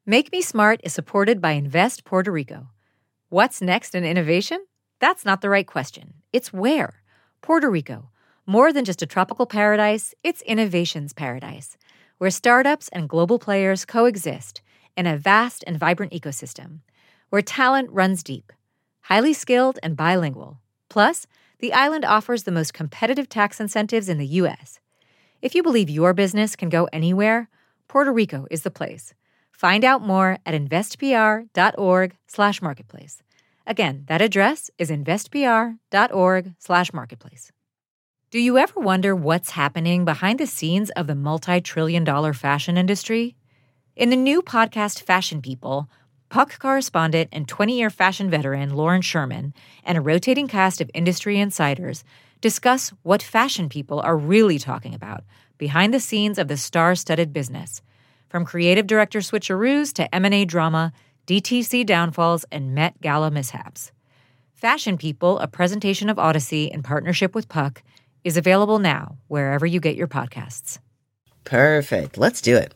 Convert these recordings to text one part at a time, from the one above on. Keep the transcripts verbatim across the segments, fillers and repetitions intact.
Make Me Smart is supported by Invest Puerto Rico. What's next in innovation? That's not the right question. It's where. Puerto Rico. More than just a tropical paradise, it's innovation's paradise, where startups and global players coexist in a vast and vibrant ecosystem, where talent runs deep, highly skilled and bilingual. Plus, the island offers the most competitive tax incentives in the U S. If you believe your business can go anywhere, Puerto Rico is the place. Find out more at investpr.org slash marketplace. Again, that address is investpr.org slash marketplace. Do you ever wonder what's happening behind the scenes of the multi-trillion dollar fashion industry? In the new podcast Fashion People, Puck correspondent and twenty-year fashion veteran Lauren Sherman and a rotating cast of industry insiders discuss what fashion people are really talking about behind the scenes of the star-studded business. From creative director switcheroos to M and A drama, D T C downfalls, and Met Gala mishaps. Fashion People, a presentation of Odyssey in partnership with Puck, is available now wherever you get your podcasts. Perfect. Let's do it.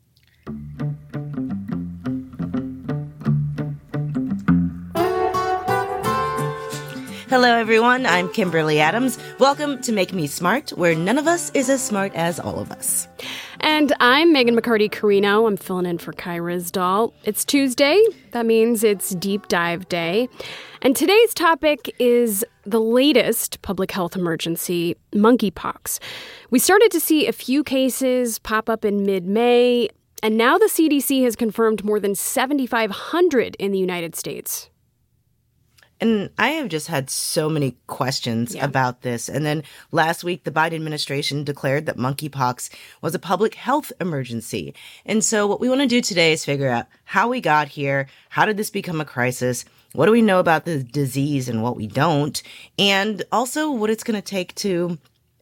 Hello, everyone. I'm Kimberly Adams. Welcome to Make Me Smart, where none of us is as smart as all of us. And I'm Megan McCarty-Carino. I'm filling in for Kai Rizdal. It's Tuesday. That means it's Deep Dive Day. And today's topic is the latest public health emergency, monkeypox. We started to see a few cases pop up in mid-May, and now the C D C has confirmed more than seventy-five hundred in the United States. And I have just had so many questions yeah. about this. And then last week, the Biden administration declared that monkeypox was a public health emergency. And so what we want to do today is figure out how we got here. How did this become a crisis? What do we know about the disease and what we don't? And also what it's going to take to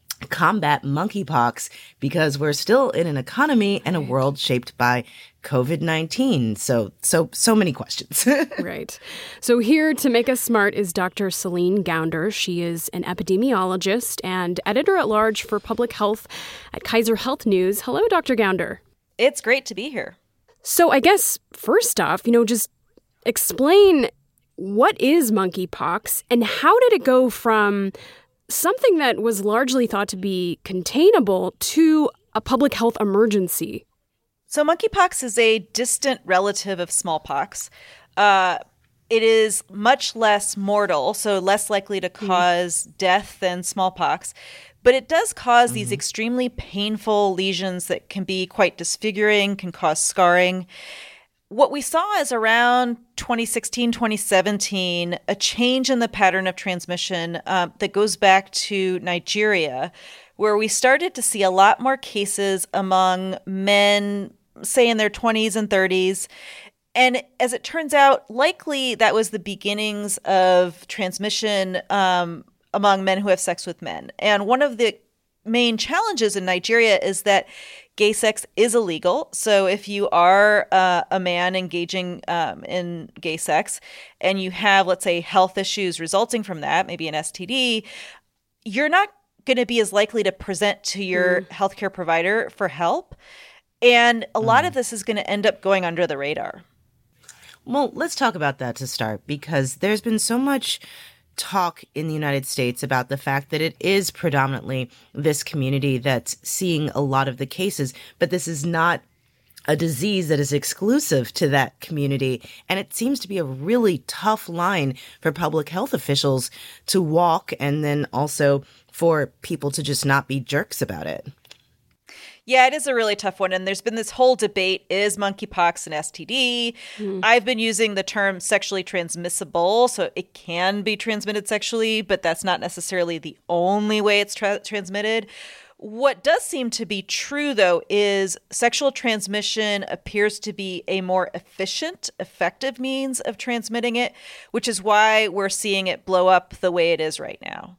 combat monkeypox, because we're still in an economy and a world shaped by covid nineteen. So, so, so many questions. Right. So here to make us smart is Doctor Celine Gounder. She is an epidemiologist and editor-at-large for public health at Kaiser Health News. Hello, Doctor Gounder. It's great to be here. So I guess first off, you know, just explain what is monkeypox and how did it go from something that was largely thought to be containable to a public health emergency? So monkeypox is a distant relative of smallpox. Uh, it is much less mortal, so less likely to cause mm. death than smallpox. But it does cause mm-hmm. these extremely painful lesions that can be quite disfiguring, can cause scarring. What we saw is around twenty sixteen, twenty seventeen, a change in the pattern of transmission uh, that goes back to Nigeria, where we started to see a lot more cases among men, say in their twenties and thirties. And as it turns out, likely that was the beginnings of transmission um, among men who have sex with men. And one of the main challenges in Nigeria is that gay sex is illegal. So if you are uh, a man engaging um, in gay sex and you have, let's say, health issues resulting from that, maybe an S T D, you're not going to be as likely to present to your mm. healthcare provider for help. And a lot mm. of this is going to end up going under the radar. Well, let's talk about that to start, because there's been so much talk in the United States about the fact that it is predominantly this community that's seeing a lot of the cases, but this is not a disease that is exclusive to that community. And it seems to be a really tough line for public health officials to walk, and then also for people to just not be jerks about it. Yeah, it is a really tough one. And there's been this whole debate, is monkeypox an S T D? Mm. I've been using the term sexually transmissible, so it can be transmitted sexually, but that's not necessarily the only way it's tra- transmitted. What does seem to be true, though, is sexual transmission appears to be a more efficient, effective means of transmitting it, which is why we're seeing it blow up the way it is right now.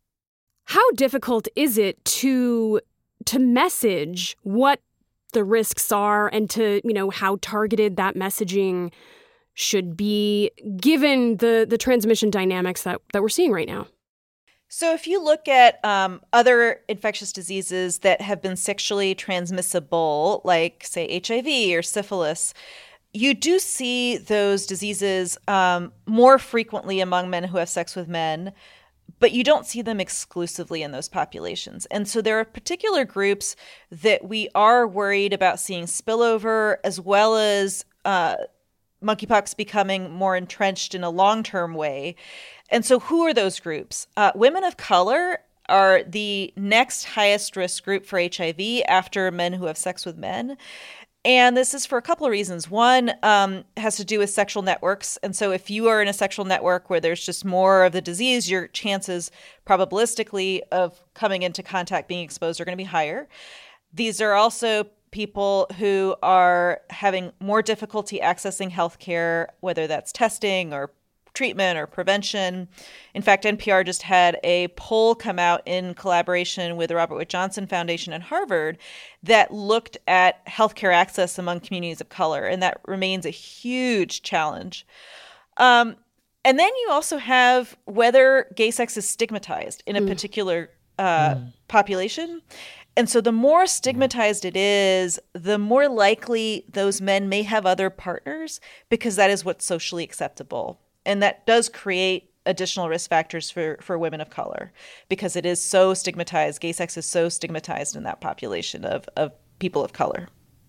How difficult is it to to message what the risks are and to, you know, how targeted that messaging should be given the, the transmission dynamics that, that we're seeing right now? So if you look at um, other infectious diseases that have been sexually transmissible, like, say, H I V or syphilis, you do see those diseases um, more frequently among men who have sex with men, but you don't see them exclusively in those populations. And so there are particular groups that we are worried about seeing spillover, as well as uh, monkeypox becoming more entrenched in a long-term way. And so who are those groups? Uh, women of color are the next highest risk group for H I V after men who have sex with men. And this is for a couple of reasons. One um, has to do with sexual networks. And so if you are in a sexual network where there's just more of the disease, your chances probabilistically of coming into contact, being exposed, are going to be higher. These are also people who are having more difficulty accessing healthcare, whether that's testing or treatment or prevention. In fact, N P R just had a poll come out in collaboration with the Robert Wood Johnson Foundation and Harvard that looked at healthcare access among communities of color, and that remains a huge challenge. Um, and then you also have whether gay sex is stigmatized in a mm. particular uh, mm. population. And so the more stigmatized it is, the more likely those men may have other partners, because that is what's socially acceptable. And that does create additional risk factors for, for women of color, because it is so stigmatized. Gay sex is so stigmatized in that population of, of people of color.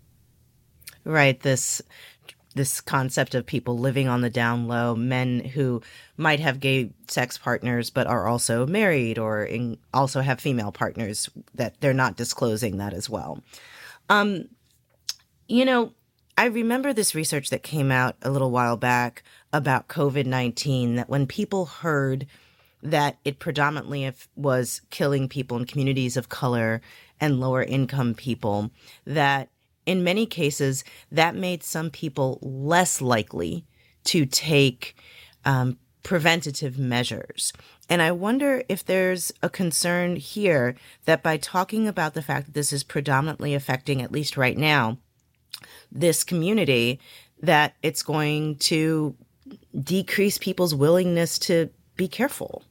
Right. This this concept of people living on the down low, men who might have gay sex partners but are also married, or in, also have female partners, that they're not disclosing that as well. Um, you know, I remember this research that came out a little while back about COVID nineteen, that when people heard that it predominantly was killing people in communities of color and lower income people, that in many cases that made some people less likely to take um, preventative measures. And I wonder if there's a concern here that by talking about the fact that this is predominantly affecting, at least right now, this community, that it's going to decrease people's willingness to be careful.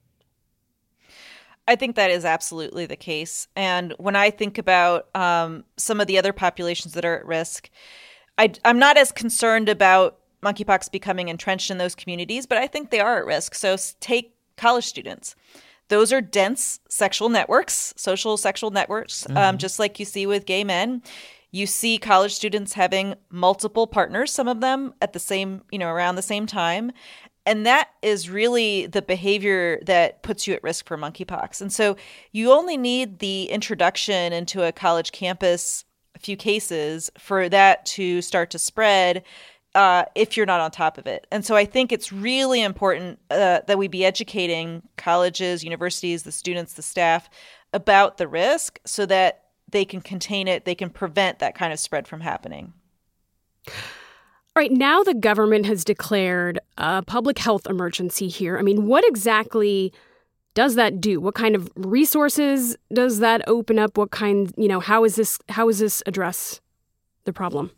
I think that is absolutely the case. And when I think about um, some of the other populations that are at risk, I, I'm not as concerned about monkeypox becoming entrenched in those communities, but I think they are at risk. So take college students. Those are dense sexual networks, social sexual networks, mm-hmm. um, just like you see with gay men. You see college students having multiple partners, some of them at the same, you know, around the same time. And that is really the behavior that puts you at risk for monkeypox. And so you only need the introduction into a college campus, a few cases, for that to start to spread uh, if you're not on top of it. And so I think it's really important uh, that we be educating colleges, universities, the students, the staff about the risk, so that they can contain it, they can prevent that kind of spread from happening. All right, now the government has declared a public health emergency here. I mean, what exactly does that do? What kind of resources does that open up? What kind, you know, how is this, how does this address the problem?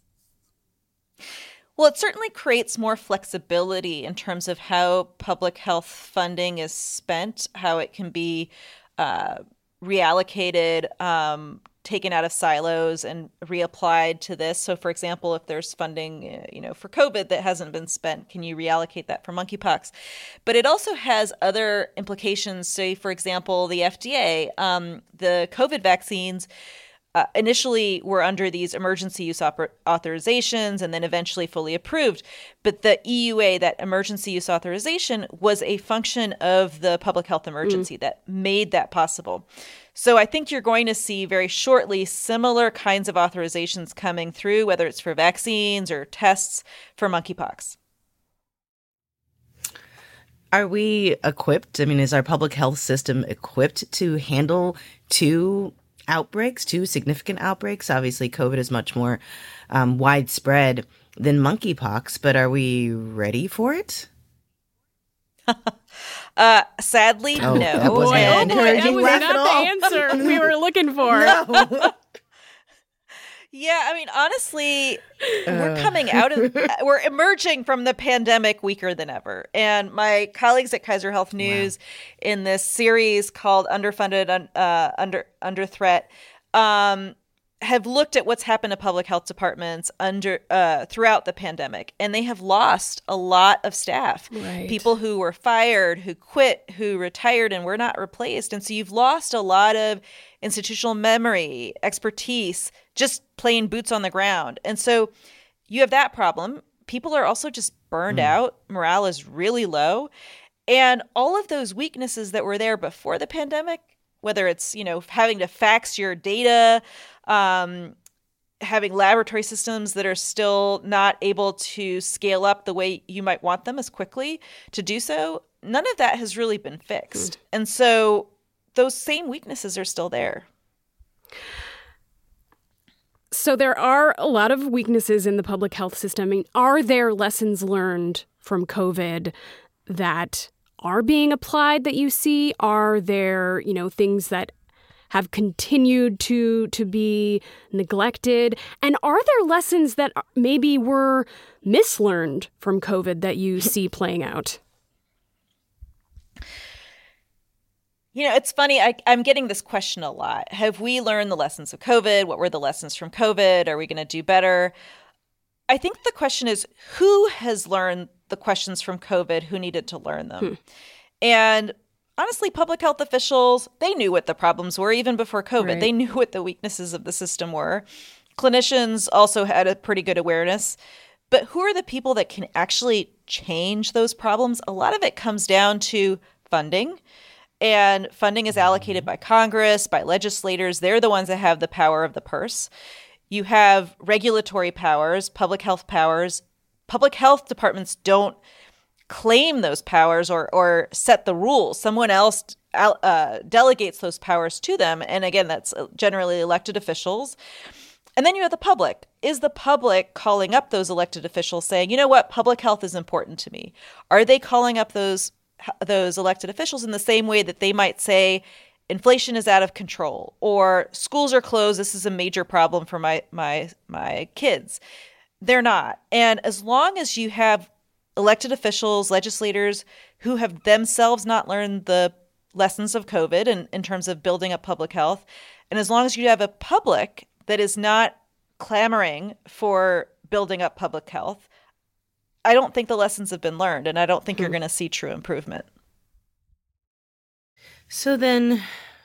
Well, it certainly creates more flexibility in terms of how public health funding is spent, how it can be uh, reallocated, um, taken out of silos and reapplied to this. So, for example, if there's funding, you know, for COVID that hasn't been spent, can you reallocate that for monkeypox? But it also has other implications. Say, for example, the F D A, um, the COVID vaccines uh, initially were under these emergency use oper- authorizations and then eventually fully approved. But the E U A, that emergency use authorization, was a function of the public health emergency mm. that made that possible. So I think you're going to see very shortly similar kinds of authorizations coming through, whether it's for vaccines or tests for monkeypox. Are we equipped? I mean, is our public health system equipped to handle two outbreaks, two significant outbreaks? Obviously, COVID is much more um, widespread than monkeypox, but are we ready for it? Uh, sadly, oh, no. That was and not that was not the answer we were looking for. No. Yeah, I mean, honestly, uh. we're coming out of, we're emerging from the pandemic weaker than ever. And my colleagues at Kaiser Health News, wow. in this series called Underfunded, uh, Under Under Threat, um, have looked at what's happened to public health departments under uh, throughout the pandemic, and they have lost a lot of staff. Right. People who were fired, who quit, who retired and were not replaced. And so you've lost a lot of institutional memory, expertise, just plain boots on the ground. And so you have that problem. People are also just burned mm. out. Morale is really low. And all of those weaknesses that were there before the pandemic, whether it's, you know, having to fax your data, um, having laboratory systems that are still not able to scale up the way you might want them as quickly to do so, none of that has really been fixed. Mm. And so those same weaknesses are still there. So there are a lot of weaknesses in the public health system. I mean, are there lessons learned from COVID that are being applied that you see? Are there, you know, things that have continued to to be neglected? And are there lessons that maybe were mislearned from COVID that you see playing out? You know, it's funny. I, I'm getting this question a lot. Have we learned the lessons of COVID? What were the lessons from COVID? Are we going to do better? I think the question is, who has learned the questions from COVID, who needed to learn them? Hmm. And honestly, public health officials, they knew what the problems were even before COVID. Right. They knew what the weaknesses of the system were. Clinicians also had a pretty good awareness. But who are the people that can actually change those problems? A lot of it comes down to funding. And funding is allocated by Congress, by legislators. They're the ones that have the power of the purse. You have regulatory powers, public health powers. Public health departments don't claim those powers or or set the rules. Someone else uh, delegates those powers to them. And again, that's generally elected officials. And then you have the public. Is the public calling up those elected officials saying, you know what, public health is important to me? Are they calling up those those elected officials in the same way that they might say, inflation is out of control, or schools are closed, this is a major problem for my my my kids? They're not. And as long as you have elected officials, legislators who have themselves not learned the lessons of COVID in, in terms of building up public health, and as long as you have a public that is not clamoring for building up public health, I don't think the lessons have been learned, and I don't think mm-hmm. you're going to see true improvement. So then,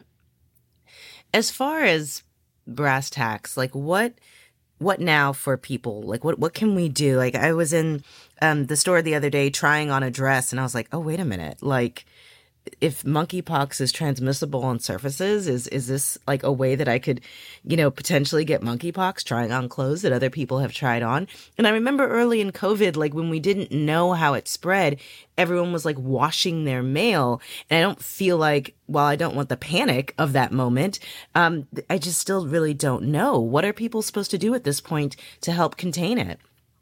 as far as brass tacks, like what what now for people? Like what what can we do? Like I was in um, the store the other day trying on a dress, and I was like, oh, wait a minute. Like if monkeypox is transmissible on surfaces, is is this like a way that I could, you know, potentially get monkeypox trying on clothes that other people have tried on? And I remember early in COVID, like when we didn't know how it spread, everyone was like washing their mail. And I don't feel like, while I don't want the panic of that moment, um, I just still really don't know. What are people supposed to do at this point to help contain it?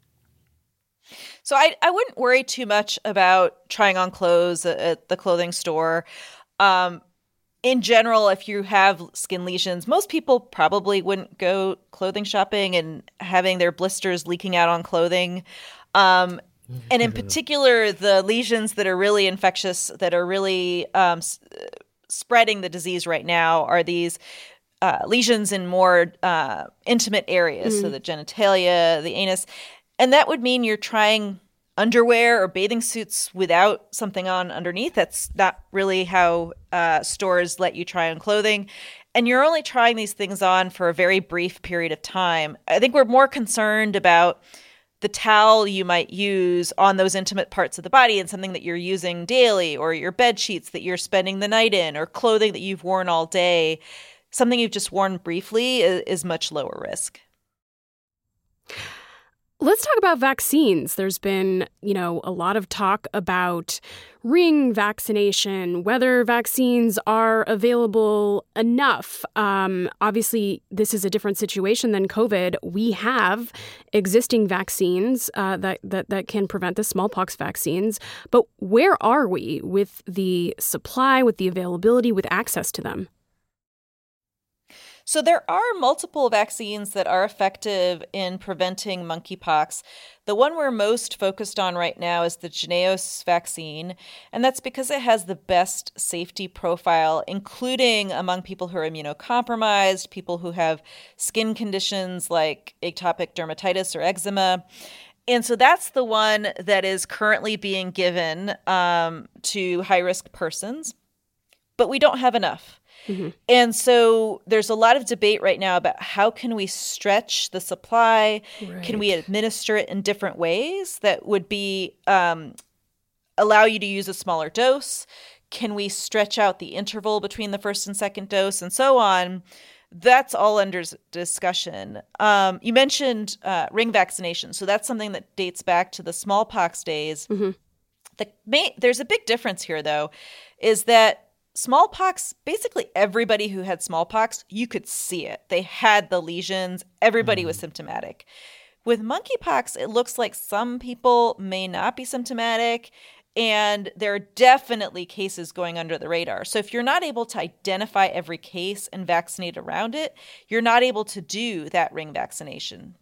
So I, I wouldn't worry too much about trying on clothes at the clothing store. Um, in general, if you have skin lesions, most people probably wouldn't go clothing shopping and having their blisters leaking out on clothing. Um, and in particular, the lesions that are really infectious, that are really um, s- spreading the disease right now are these uh, lesions in more uh, intimate areas, mm. so the genitalia, the anus. And that would mean you're trying underwear or bathing suits without something on underneath. That's not really how uh, stores let you try on clothing. And you're only trying these things on for a very brief period of time. I think we're more concerned about the towel you might use on those intimate parts of the body and something that you're using daily, or your bed sheets that you're spending the night in, or clothing that you've worn all day. Something you've just worn briefly is, is much lower risk. Let's talk about vaccines. There's been, you know, a lot of talk about ring vaccination, whether vaccines are available enough. Um, obviously, this is a different situation than COVID. We have existing vaccines uh, that, that, that can prevent the smallpox vaccines. But where are we with the supply, with the availability, with access to them? So there are multiple vaccines that are effective in preventing monkeypox. The one we're most focused on right now is the Jynneos vaccine, and that's because it has the best safety profile, including among people who are immunocompromised, people who have skin conditions like atopic dermatitis or eczema. And so that's the one that is currently being given um, to high-risk persons, but we don't have enough. Mm-hmm. And so there's a lot of debate right now about how can we stretch the supply? Right. Can we administer it in different ways that would be um, allow you to use a smaller dose? Can we stretch out the interval between the first and second dose and so on? That's all under discussion. Um, you mentioned uh, ring vaccination. So that's something that dates back to the smallpox days. Mm-hmm. The main, there's a big difference here, though, is that smallpox, basically everybody who had smallpox, you could see it. They had the lesions. Everybody mm. was symptomatic. With monkeypox, it looks like some people may not be symptomatic, and there are definitely cases going under the radar. So if you're not able to identify every case and vaccinate around it, you're not able to do that ring vaccination.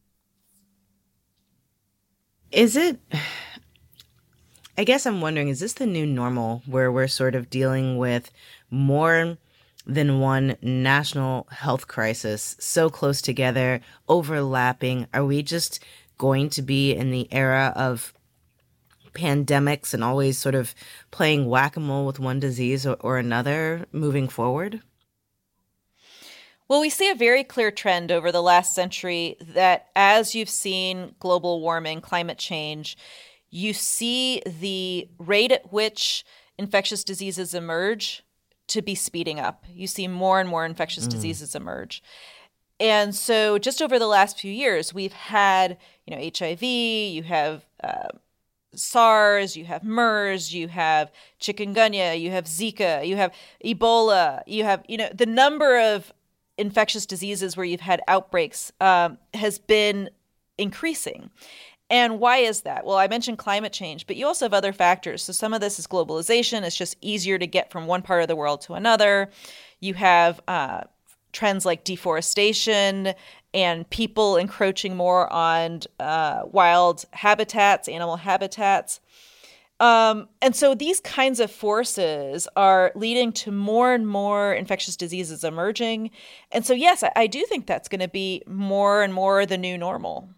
Is it... I guess I'm wondering, is this the new normal where we're sort of dealing with more than one national health crisis so close together, overlapping? Are we just going to be in the era of pandemics and always sort of playing whack-a-mole with one disease or, or another moving forward? Well, we see a very clear trend over the last century that as you've seen global warming, climate change, you see the rate at which infectious diseases emerge to be speeding up. You see more and more infectious mm. diseases emerge. And so just over the last few years, we've had, you know, H I V, you have uh, SARS, you have MERS, you have chikungunya, you have Zika, you have Ebola, you have, you know, the number of infectious diseases where you've had outbreaks um, has been increasing. And why is that? Well, I mentioned climate change, but you also have other factors. So some of this is globalization. It's just easier to get from one part of the world to another. You have uh, trends like deforestation and people encroaching more on uh, wild habitats, animal habitats. Um, and so these kinds of forces are leading to more and more infectious diseases emerging. And so, yes, I, I do think that's going to be more and more the new normal.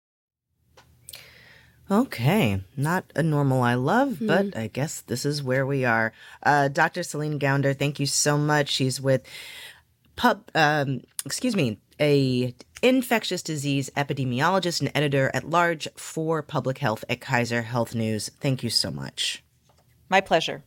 Okay, not a normal I love, mm. but I guess this is where we are. Uh, Doctor Celine Gounder, thank you so much. She's with pub, um, excuse me, a infectious disease epidemiologist and editor at large for public health at Kaiser Health News. Thank you so much. My pleasure.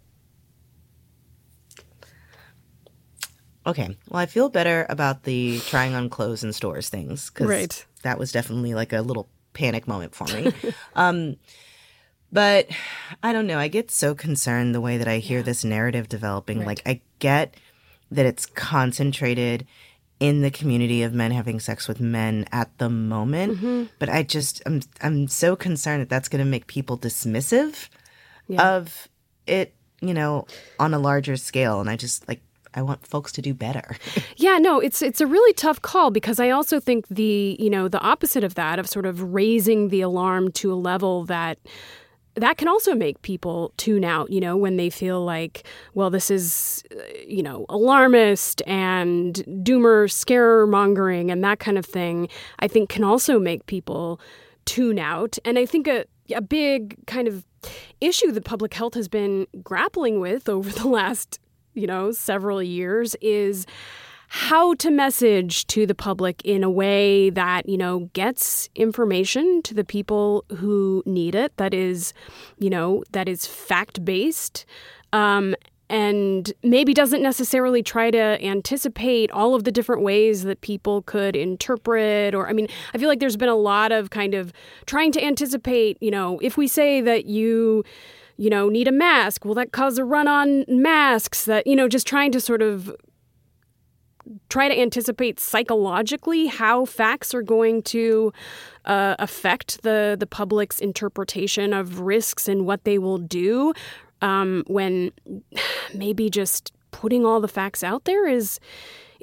Okay, well, I feel better about the trying on clothes in stores things because right. that was definitely like a little panic moment for me. um, but I don't know. I get so concerned the way that I hear yeah. this narrative developing. Right. Like, I get that it's concentrated in the community of men having sex with men at the moment. Mm-hmm. But I just, I'm, I'm so concerned that that's going to make people dismissive yeah. of it, you know, on a larger scale. And I just, like, I want folks to do better. Yeah, no, it's it's a really tough call because I also think the, you know, the opposite of that, of sort of raising the alarm to a level that that can also make people tune out, you know, when they feel like, well, this is, you know, alarmist and doomer scaremongering and that kind of thing, I think can also make people tune out. And I think a, a big kind of issue that public health has been grappling with over the last you know, several years is how to message to the public in a way that, you know, gets information to the people who need it, that is, you know, that is fact-based, um, and maybe doesn't necessarily try to anticipate all of the different ways that people could interpret, or, I mean, I feel like there's been a lot of kind of trying to anticipate, you know, if we say that you... you know, need a mask, will that cause a run on masks? That, you know, just trying to sort of try to anticipate psychologically how facts are going to uh, affect the, the public's interpretation of risks and what they will do um, when maybe just putting all the facts out there is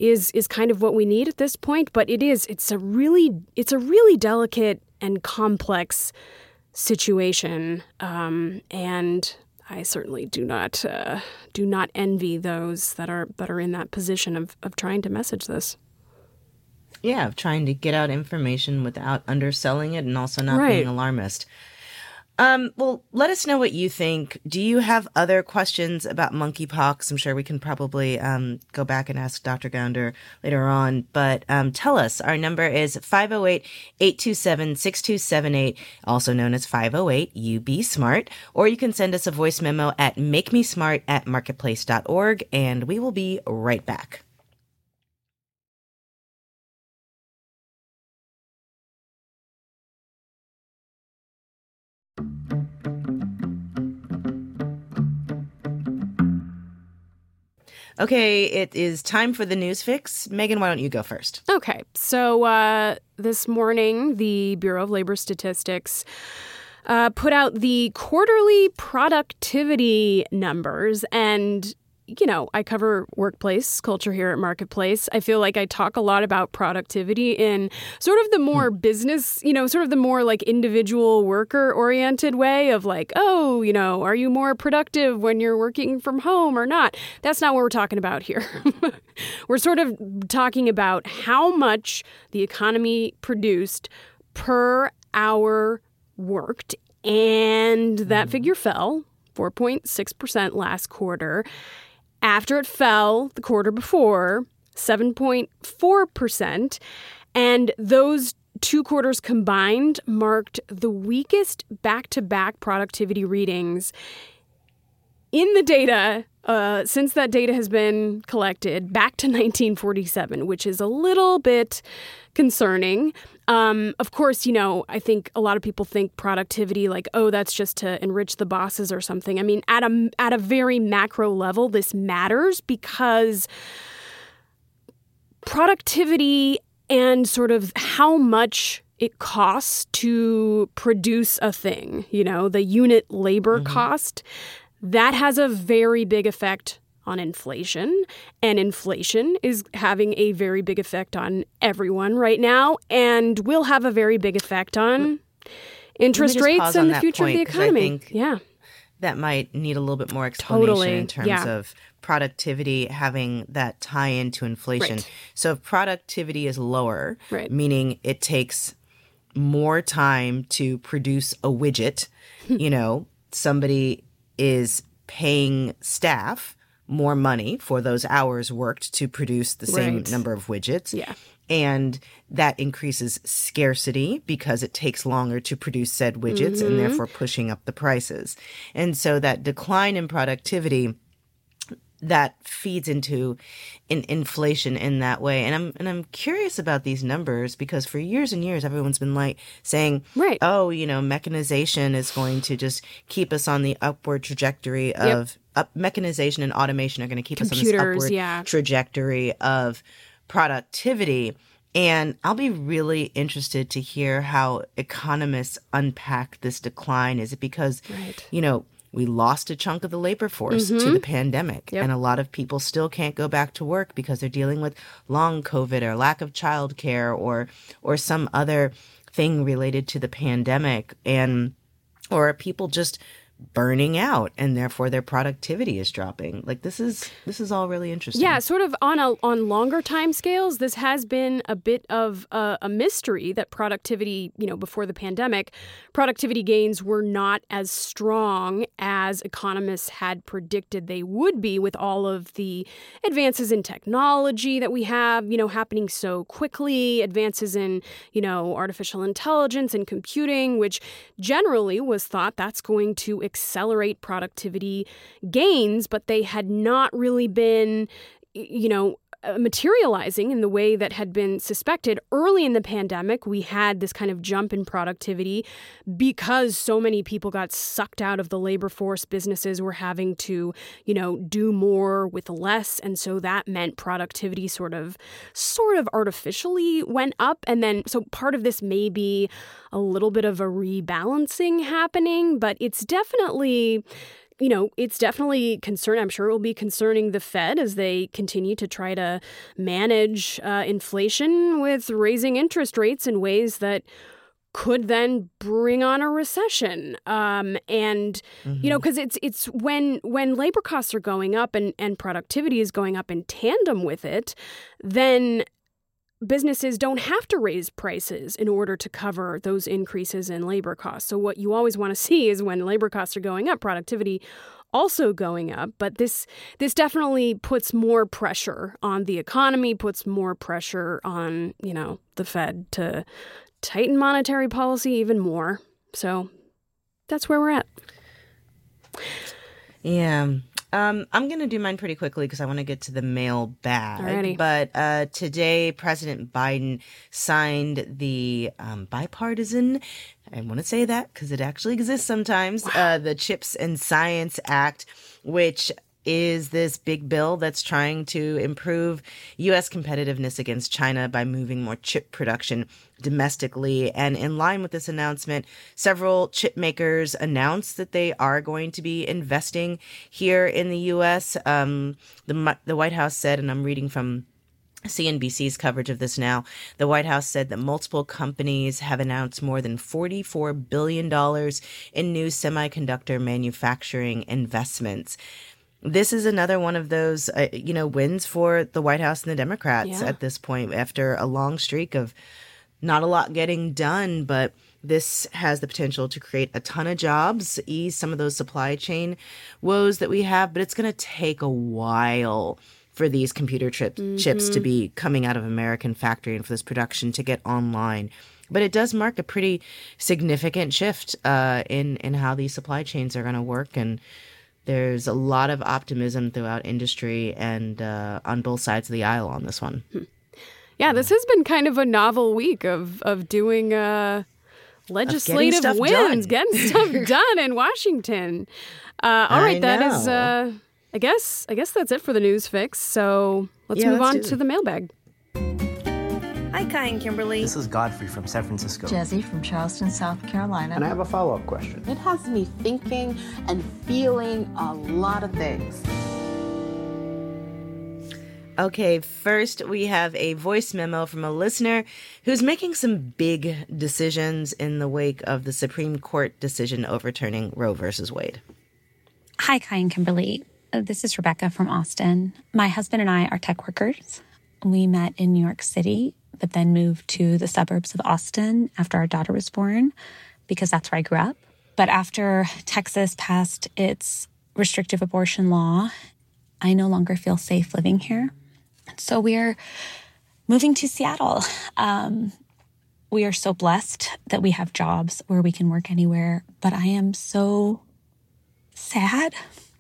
is is kind of what we need at this point. But it is it's a really it's a really delicate and complex situation, um, and I certainly do not uh, do not envy those that are that are in that position of of trying to message this. Yeah, of trying to get out information without underselling it and also not Right. being alarmist. Um, well, let us know what you think. Do you have other questions about monkeypox? I'm sure we can probably um, go back and ask Doctor Gounder later on. But um, tell us. Our number is five oh eight, eight two seven, six two seven eight, also known as five oh eight U B SMART. Or you can send us a voice memo at makemesmart at marketplace dot org, and we will be right back. Okay, it is time for the news fix. Megan, why don't you go first? Okay, so uh, this morning, the Bureau of Labor Statistics uh, put out the quarterly productivity numbers. And, you know, I cover workplace culture here at Marketplace. I feel like I talk a lot about productivity in sort of the more mm. business, you know, sort of the more like individual worker oriented way of like, oh, you know, are you more productive when you're working from home or not? That's not what we're talking about here. We're sort of talking about how much the economy produced per hour worked. And that mm. figure fell four point six percent last quarter. After it fell the quarter before, seven point four percent. And those two quarters combined marked the weakest back-to-back productivity readings in the data uh, since that data has been collected back to nineteen forty-seven, which is a little bit concerning. Um, of course, you know, I think a lot of people think productivity like, oh, that's just to enrich the bosses or something. I mean, at a, at a very macro level, this matters because productivity and sort of how much it costs to produce a thing, you know, the unit labor mm-hmm. cost, that has a very big effect on inflation, and inflation is having a very big effect on everyone right now and will have a very big effect on interest rates and the future point, of the economy. I think yeah. That might need a little bit more explanation totally. in terms yeah. of productivity having that tie into inflation. Right. So if productivity is lower, right. meaning it takes more time to produce a widget, you know, somebody is paying staff more money for those hours worked to produce the same right. number of widgets. Yeah. And that increases scarcity because it takes longer to produce said widgets mm-hmm. and therefore pushing up the prices. And so that decline in productivity, that feeds into in inflation in that way. And I'm and I'm curious about these numbers because for years and years, everyone's been like saying, right. oh, you know, mechanization is going to just keep us on the upward trajectory of yep. up, mechanization and automation are going to keep Computers, us on this upward yeah. trajectory of productivity. And I'll be really interested to hear how economists unpack this decline. Is it because, right. you know, we lost a chunk of the labor force mm-hmm. to the pandemic, yep. and a lot of people still can't go back to work because they're dealing with long COVID or lack of childcare or or some other thing related to the pandemic, and or are people just burning out and therefore their productivity is dropping? Like this is this is all really interesting. Yeah, sort of on a on longer time scales, this has been a bit of a, a mystery that productivity, you know, before the pandemic, productivity gains were not as strong as economists had predicted they would be with all of the advances in technology that we have, you know, happening so quickly, advances in, you know, artificial intelligence and computing, which generally was thought that's going to accelerate productivity gains, but they had not really been, you know, materializing in the way that had been suspected. Early in the pandemic, we had this kind of jump in productivity because so many people got sucked out of the labor force. Businesses were having to, you know, do more with less. And so that meant productivity sort of, sort of artificially went up. And then, so part of this may be a little bit of a rebalancing happening, but it's definitely you know, it's definitely concern. I'm sure it will be concerning the Fed as they continue to try to manage uh, inflation with raising interest rates in ways that could then bring on a recession. Um, and, mm-hmm. you know, because it's it's when when labor costs are going up and, and productivity is going up in tandem with it, then businesses don't have to raise prices in order to cover those increases in labor costs. So what you always want to see is when labor costs are going up, productivity also going up. But this this definitely puts more pressure on the economy, puts more pressure on, you know, the Fed to tighten monetary policy even more. So that's where we're at. Yeah. Um, I'm going to do mine pretty quickly because I want to get to the mailbag. Alrighty. But uh, today, President Biden signed the um, bipartisan, I want to say that because it actually exists sometimes, wow. uh, the CHIPS and Science Act, which is this big bill that's trying to improve U S competitiveness against China by moving more chip production domestically. And in line with this announcement, several chip makers announced that they are going to be investing here in the U S. Um, the, the White House said, and I'm reading from C N B C's coverage of this now, the White House said that multiple companies have announced more than forty-four billion dollars in new semiconductor manufacturing investments. This is another one of those, uh, you know, wins for the White House and the Democrats yeah. at this point after a long streak of not a lot getting done. But this has the potential to create a ton of jobs, ease some of those supply chain woes that we have. But it's going to take a while for these computer chip, mm-hmm. chips to be coming out of American factory and for this production to get online. But it does mark a pretty significant shift uh, in, in how these supply chains are going to work. And there's a lot of optimism throughout industry and uh, on both sides of the aisle on this one. Yeah, this has been kind of a novel week of of doing uh, legislative of getting wins, done. getting stuff done in Washington. Uh, all right, I that know. is, uh, I guess, I guess that's it for the news fix. So let's yeah, move let's on to the mailbag. Hi, Kai and Kimberly. This is Godfrey from San Francisco. Jesse from Charleston, South Carolina. And I have a follow-up question. It has me thinking and feeling a lot of things. Okay, first we have a voice memo from a listener who's making some big decisions in the wake of the Supreme Court decision overturning Roe versus Wade. Hi, Kai and Kimberly. This is Rebecca from Austin. My husband and I are tech workers. We met in New York City, but then moved to the suburbs of Austin after our daughter was born, because that's where I grew up. But after Texas passed its restrictive abortion law, I no longer feel safe living here. So we're moving to Seattle. Um, we are so blessed that we have jobs where we can work anywhere, but I am so sad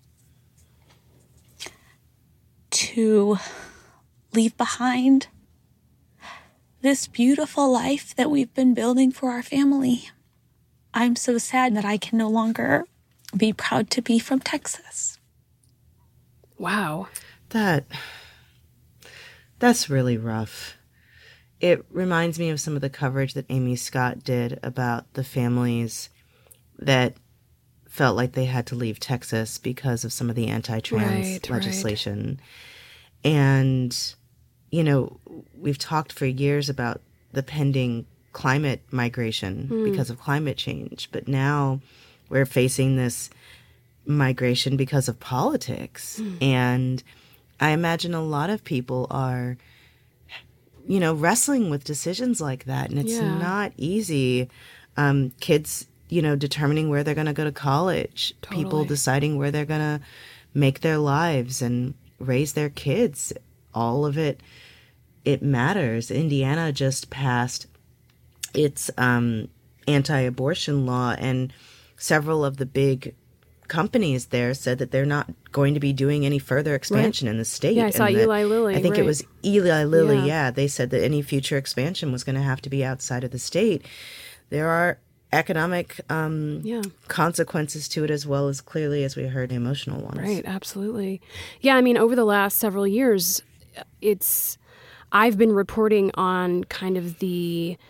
to leave behind this beautiful life that we've been building for our family. I'm so sad that I can no longer be proud to be from Texas. Wow. That, that's really rough. It reminds me of some of the coverage that Amy Scott did about the families that felt like they had to leave Texas because of some of the anti-trans right, legislation. Right. And, you know, we've talked for years about the pending climate migration mm. because of climate change. But now we're facing this migration because of politics. Mm. And I imagine a lot of people are, you know, wrestling with decisions like that. And it's yeah. not easy. Um, kids, you know, determining where they're going to go to college, Totally. People deciding where they're going to make their lives and raise their kids. All of it, it matters. Indiana just passed its um, anti-abortion law, and several of the big companies there said that they're not going to be doing any further expansion right. in the state. Yeah, I saw and Eli Lilly. I think right. it was Eli Lilly, yeah. yeah. They said that any future expansion was going to have to be outside of the state. There are economic um, yeah. consequences to it, as well as clearly, as we heard, emotional ones. Right, absolutely. Yeah, I mean, over the last several years, it's I've been reporting on kind of the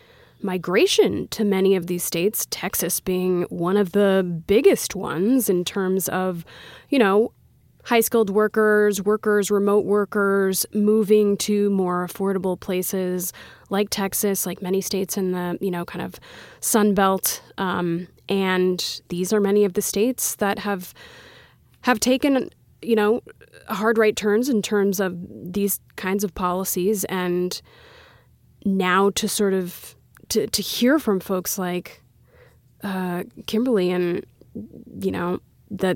migration to many of these states, Texas being one of the biggest ones in terms of, you know, high-skilled workers, workers, remote workers, moving to more affordable places like Texas, like many states in the, you know, kind of Sun Belt. Um, and these are many of the states that have have taken, you know, hard right turns in terms of these kinds of policies. And now to sort of, to, to hear from folks like uh, Kimberly and, you know, that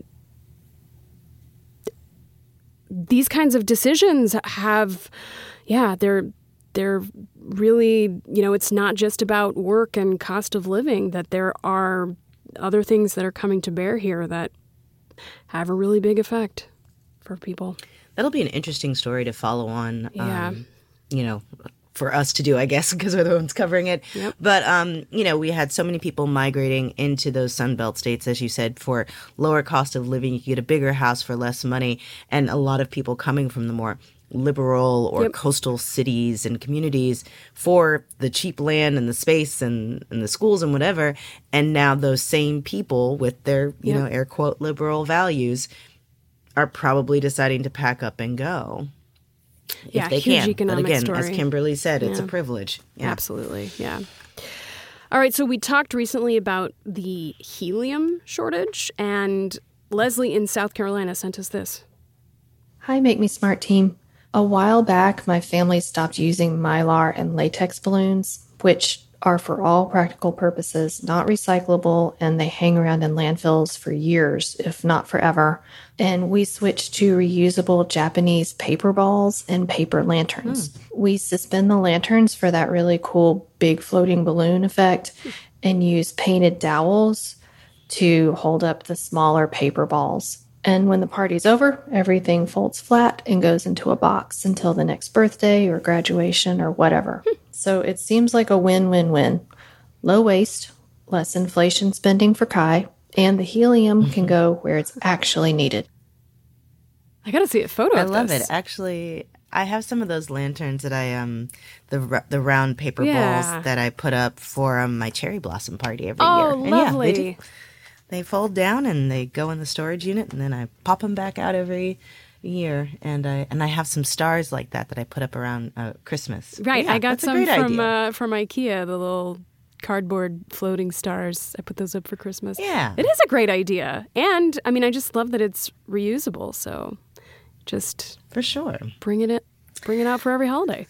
these kinds of decisions have, yeah, they're they're really, you know, it's not just about work and cost of living, that there are other things that are coming to bear here that have a really big effect for people. That'll be an interesting story to follow on, yeah. um, you know, for us to do, I guess, because we're the ones covering it. Yep. But, um, you know, we had so many people migrating into those Sunbelt states, as you said, for lower cost of living. You could get a bigger house for less money. And a lot of people coming from the more liberal or yep. coastal cities and communities for the cheap land and the space and, and the schools and whatever. And now those same people with their, you yep. know, air quote, liberal values are probably deciding to pack up and go. Yeah, if they huge can. economic But again, story. as Kimberly said, it's Yeah. a privilege. Yeah. Absolutely, yeah. All right, so we talked recently about the helium shortage, and Leslie in South Carolina sent us this. Hi, Make Me Smart team. A while back, my family stopped using Mylar and latex balloons, which are for all practical purposes not recyclable, and they hang around in landfills for years, if not forever. And we switched to reusable Japanese paper balls and paper lanterns. Mm. We suspend the lanterns for that really cool big floating balloon effect and use painted dowels to hold up the smaller paper balls. And when the party's over, everything folds flat and goes into a box until the next birthday or graduation or whatever. So it seems like a win-win-win. Low waste, less inflation spending for Kai, and the helium mm-hmm. can go where it's actually needed. I got to see a photo I of love this. it. Actually, I have some of those lanterns that I, um, the the round paper yeah. balls that I put up for um, my cherry blossom party every oh, year. Oh, and lovely. Yeah, they, do, they fold down and they go in the storage unit, and then I pop them back out every year. And I and I have some stars like that that I put up around uh, Christmas. Right. Yeah, I got that's a some great from idea. uh, from IKEA, the little cardboard floating stars. I put those up for Christmas. Yeah. It is a great idea. And, I mean, I just love that it's reusable. So just for sure. Bring it, bring it out for every holiday.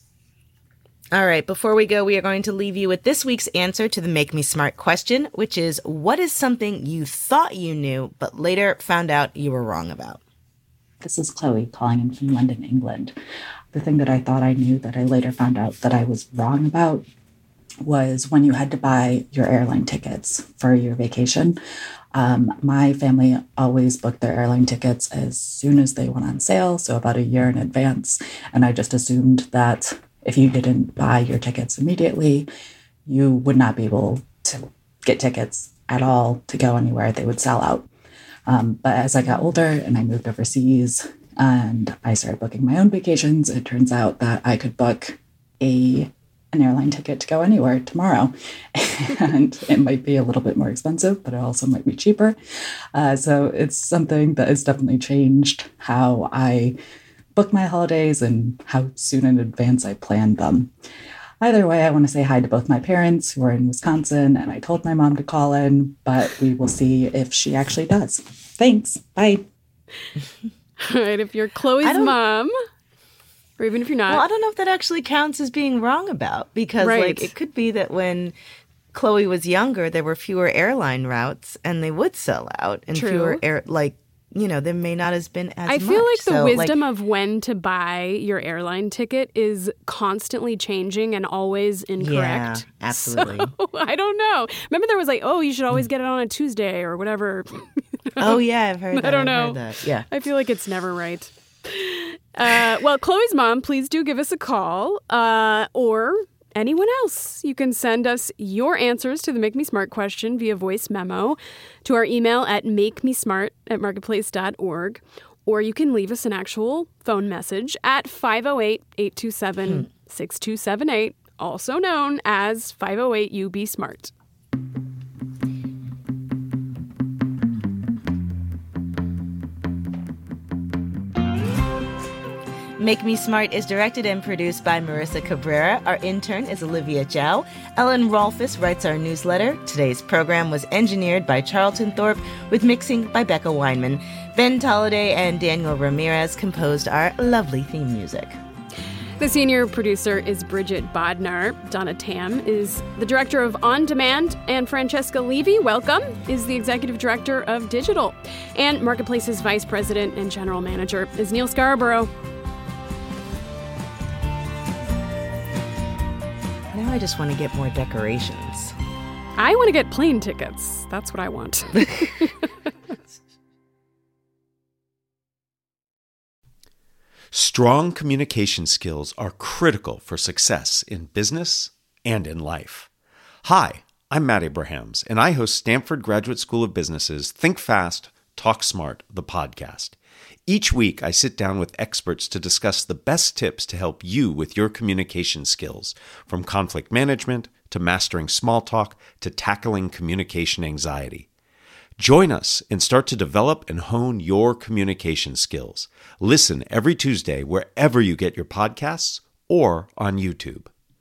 All right, before we go, we are going to leave you with this week's answer to the Make Me Smart question, which is, what is something you thought you knew, but later found out you were wrong about? This is Chloe calling in from London, England. The thing that I thought I knew that I later found out that I was wrong about was when you had to buy your airline tickets for your vacation. Um, my family always booked their airline tickets as soon as they went on sale, so about a year in advance. And I just assumed that if you didn't buy your tickets immediately, you would not be able to get tickets at all to go anywhere. They would sell out. Um, but as I got older and I moved overseas and I started booking my own vacations, it turns out that I could book a an airline ticket to go anywhere tomorrow. And it might be a little bit more expensive, but it also might be cheaper. Uh, so it's something that has definitely changed how I book my holidays and how soon in advance I plan them. Either way, I want to say hi to both my parents who are in Wisconsin, and I told my mom to call in, but we will see if she actually does. Thanks. Bye. All right, if you're Chloe's mom, or even if you're not. Well, I don't know if that actually counts as being wrong about, because right. like it could be that when Chloe was younger, there were fewer airline routes and they would sell out, and True. fewer air like you know, there may not have been as I much. feel like the so, wisdom like, of when to buy your airline ticket is constantly changing and always incorrect. Yeah, absolutely. So, I don't know. Remember there was like, oh, you should always get it on a Tuesday or whatever. Oh, yeah, I've heard that. I don't I've know. heard that. Yeah. I feel like it's never right. Uh, well, Chloe's mom, please do give us a call uh, or anyone else. You can send us your answers to the Make Me Smart question via voice memo to our email at makemesmart at marketplace dot org, or you can leave us an actual phone message at five oh eight, eight two seven, six two seven eight also known as five oh eight U B SMART. Make Me Smart is directed and produced by Marissa Cabrera. Our intern is Olivia Zhao. Ellen Rolfus writes our newsletter. Today's program was engineered by Charlton Thorpe with mixing by Becca Weinman. Ben Tolliday and Daniel Ramirez composed our lovely theme music. The senior producer is Bridget Bodnar. Donna Tam is the director of On Demand, and Francesca Levy, welcome, is the executive director of Digital. And Marketplace's vice president and general manager is Neil Scarborough. Now I just want to get more decorations. I want to get plane tickets. That's what I want. Strong communication skills are critical for success in business and in life. Hi, I'm Matt Abrahams, and I host Stanford Graduate School of Business's Think Fast, Talk Smart, the podcast. Each week, I sit down with experts to discuss the best tips to help you with your communication skills, from conflict management to mastering small talk to tackling communication anxiety. Join us and start to develop and hone your communication skills. Listen every Tuesday wherever you get your podcasts or on YouTube.